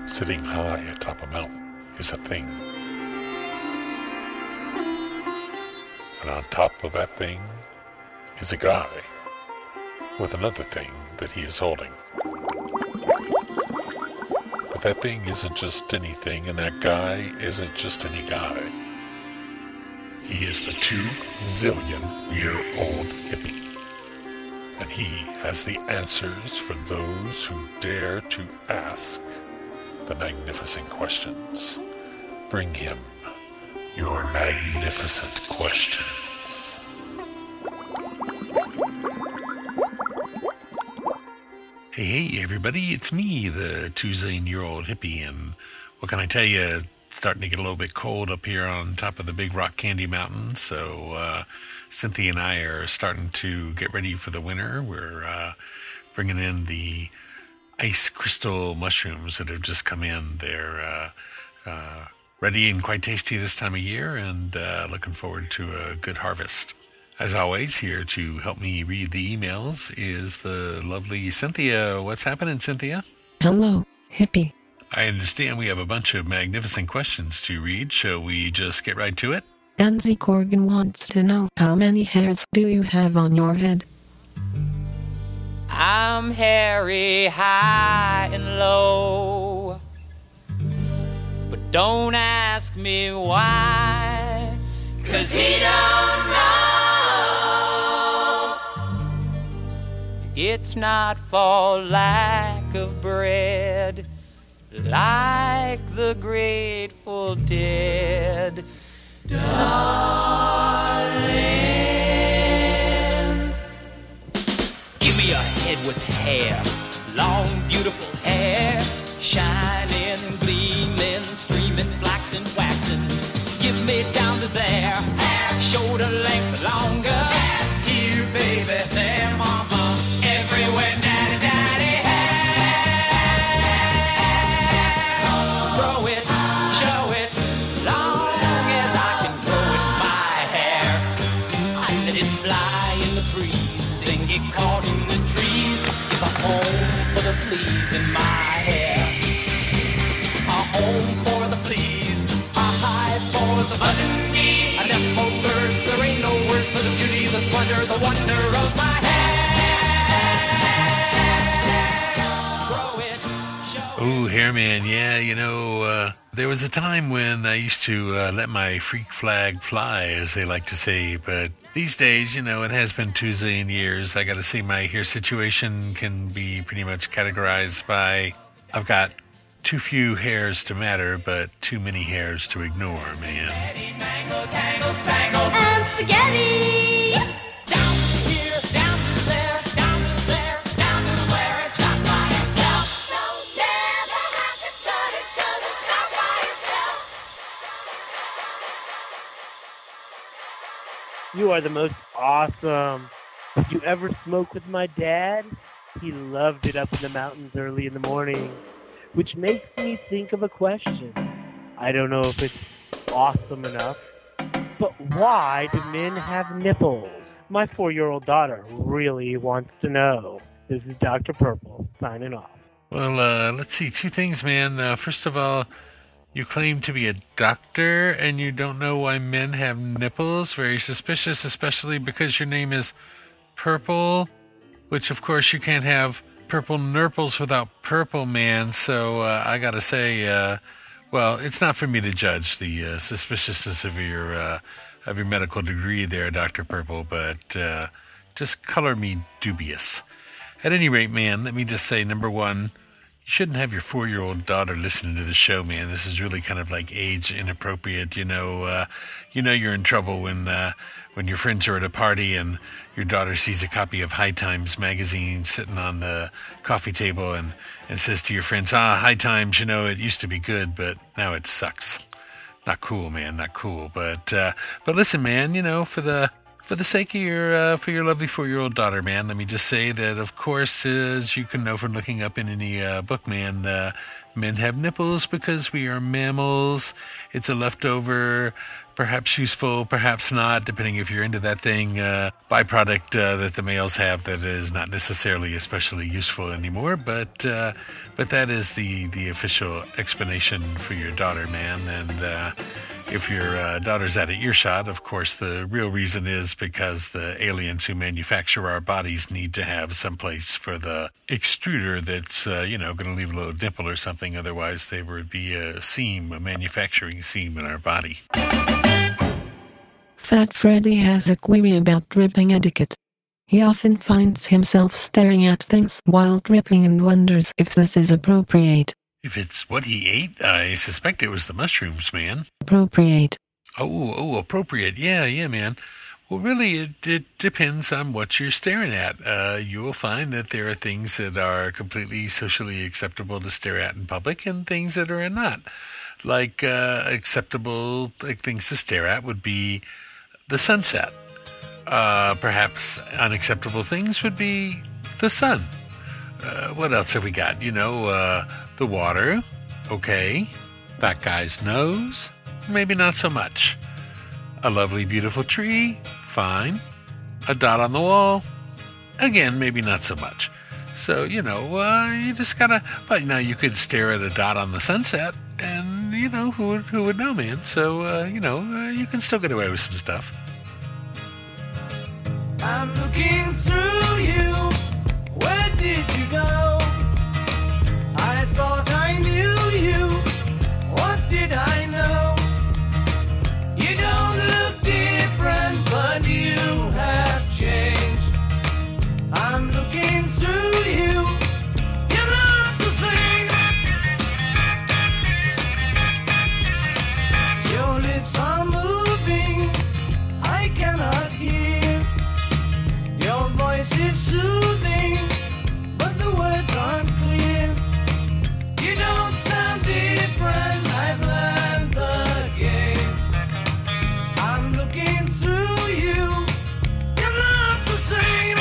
sitting high atop a mountain is a thing. And on top of that thing is a guy with another thing that he is holding. But that thing isn't just anything, and that guy isn't just any guy. He is the 2-zillion-year-old hippie. And he has the answers for those who dare to ask the magnificent questions. Bring him your magnificent questions. Hey, everybody, it's me, the 2-zillion-year-old hippie, and what can I tell you? It's starting to get a little bit cold up here on top of the big rock candy mountain, so Cynthia and I are starting to get ready for the winter. We're bringing in the ice crystal mushrooms that have just come in. They're ready and quite tasty this time of year, and looking forward to a good harvest. As always, here to help me read the emails is the lovely Cynthia. What's happening, Cynthia? Hello, hippie. I understand we have a bunch of magnificent questions to read. Shall we just get right to it? Anzi Corgan wants to know, how many hairs do you have on your head? I'm hairy, high and low, but don't ask me why, 'cause he don't know. It's not for lack of bread, like the Grateful Dead, darling. Give me a head with hair, long, beautiful hair, shining, gleaming, streaming, flaxen, waxing. Give me down to there, shoulder length longer. Here, baby, there, mama, everywhere, daddy, daddy, hair. Grow it, show it, long as I can grow it, my hair. I let it fly in the breeze and get caught in the trees. Give a home for the fleas in my hair, a home for the fleas, a hive for the buzzing bees, a nest for birds. There ain't no words for the beauty, the splendor, the wonder of my hair. Grow it, show it. Ooh, Hairman, yeah, there was a time when I used to let my freak flag fly, as they like to say, but these days, it has been 2 zillion years. I gotta say my hair situation can be pretty much categorized by I've got too few hairs to matter, but too many hairs to ignore, man. Mangle, tangle, spangle. And spaghetti! Down here, down to there, down to there, down to where it stops by itself. No, never have to cut it 'cause it stops by itself. You are the most awesome. Did you ever smoke with my dad? He loved it up in the mountains early in the morning. Which makes me think of a question. I don't know if it's awesome enough, but why do men have nipples? My 4-year-old daughter really wants to know. This is Dr. Purple, signing off. Well, let's see, 2 things, man. First of all, you claim to be a doctor and you don't know why men have nipples. Very suspicious, especially because your name is Purple, which of course you can't have purple nurples without purple, man. So I gotta say, well, it's not for me to judge the suspiciousness of your medical degree there, Dr. Purple, but just color me dubious. At any rate, man, let me just say, number one, you shouldn't have your 4-year-old daughter listening to the show, man. This is really kind of like age inappropriate. You're in trouble when your friends are at a party and your daughter sees a copy of High Times magazine sitting on the coffee table and says to your friends, High Times, it used to be good, but now it sucks. Not cool, man, not cool. But listen, man, for the sake of your lovely 4-year-old daughter, man, let me just say that, of course, as you can know from looking up in any book, man, men have nipples because we are mammals. It's a leftover perhaps useful, perhaps not, depending if you're into that thing, byproduct that the males have that is not necessarily especially useful anymore, but that is the official explanation for your daughter, man. And if your daughter's out of earshot, of course, the real reason is because the aliens who manufacture our bodies need to have someplace for the extruder that's, going to leave a little dimple or something. Otherwise, there would be a seam, a manufacturing seam in our body. Fat Freddy has a query about dripping etiquette. He often finds himself staring at things while dripping and wonders if this is appropriate. If it's what he ate, I suspect it was the mushrooms, man. Appropriate. Oh, appropriate. Yeah, man. Well, really, it depends on what you're staring at. You will find that there are things that are completely socially acceptable to stare at in public and things that are not. Like acceptable things to stare at would be the sunset. Perhaps unacceptable things would be the sun. What else have we got? The water. Okay. That guy's nose. Maybe not so much. A lovely, beautiful tree. Fine. A dot on the wall. Again, maybe not so much. So, you just gotta... But now you could stare at a dot on the sunset and, who would know, man? So, you can still get away with some stuff. I'm looking through you. Where did you go? I thought I knew you. What did I know? You don't look different, but you have changed. I'm looking through you. You're not the same. Your lips are moving. I cannot hear. Your voice is soothing, but the words aren't clear. You don't sound different, I've learned the game. I'm looking through you, you're not the same.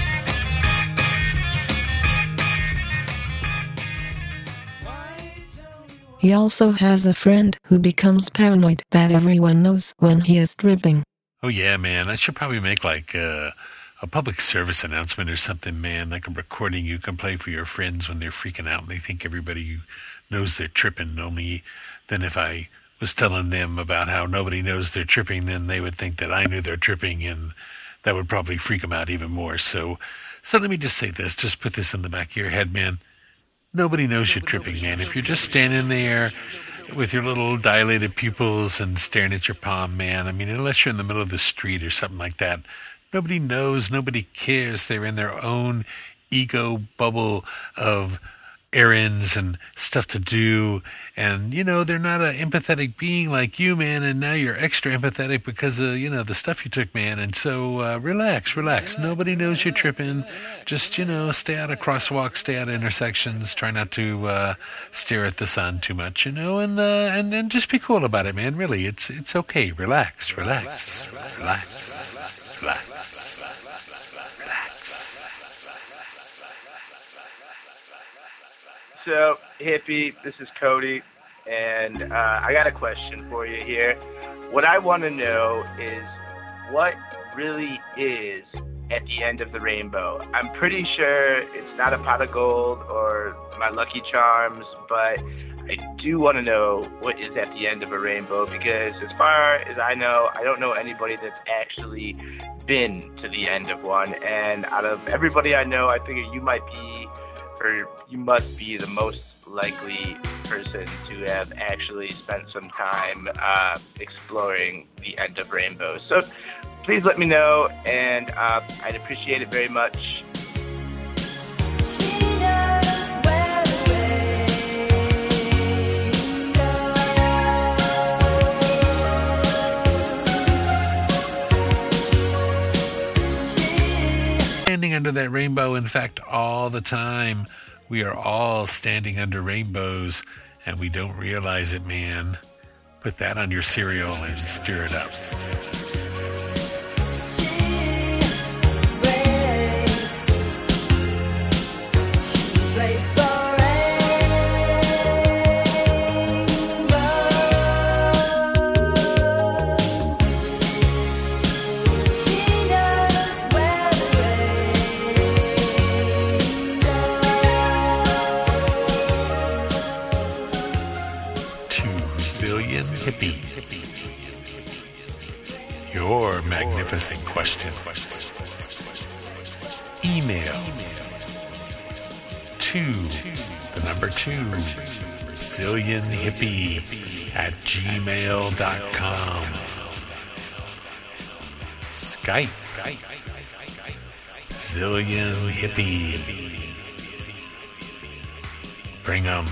Why tell me what He also has a friend who becomes paranoid that everyone knows when he is dripping. Oh, yeah, man. I should probably make a public service announcement or something, man, like a recording you can play for your friends when they're freaking out and they think everybody knows they're tripping. Only then if I was telling them about how nobody knows they're tripping, then they would think that I knew they're tripping, and that would probably freak them out even more. So let me just say this. Just put this in the back of your head, man. Nobody knows you're tripping, man. If you're just standing there with your little dilated pupils and staring at your palm, man, I mean, unless you're in the middle of the street or something like that, nobody knows, nobody cares. They're in their own ego bubble of errands and stuff to do. And, they're not an empathetic being like you, man. And now you're extra empathetic because of, the stuff you took, man. And so relax. Nobody knows you're tripping. Just, stay out of crosswalks, stay out of intersections. Try not to stare at the sun too much, and just be cool about it, man. Really, it's okay. Relax. So, Hippie, this is Cody, and I got a question for you here. What I want to know is what really is at the end of the rainbow. I'm pretty sure it's not a pot of gold or my Lucky Charms, but I do want to know what is at the end of a rainbow, because as far as I know, I don't know anybody that's actually been to the end of one. And out of everybody I know, I figure you must be the most likely person to have actually spent some time exploring the end of rainbows. So please let me know, and I'd appreciate it very much. Standing under that rainbow, in fact, all the time. We are all standing under rainbows, and we don't realize it, man. Put that on your cereal and stir it up. Hippie. Your magnificent questions. Email the number 2, zillionhippie@gmail.com. Skype, Zillion Hippie. Bring 'em.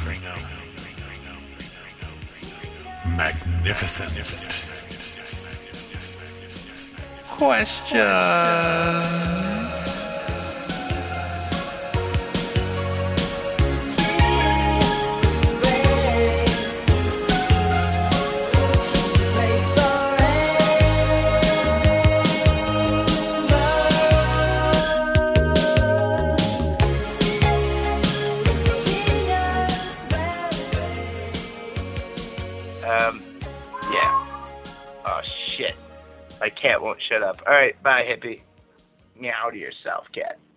Magnificent questions. Yeah. Oh, shit. My cat won't shut up. All right, bye, hippie. Meow to yourself, cat.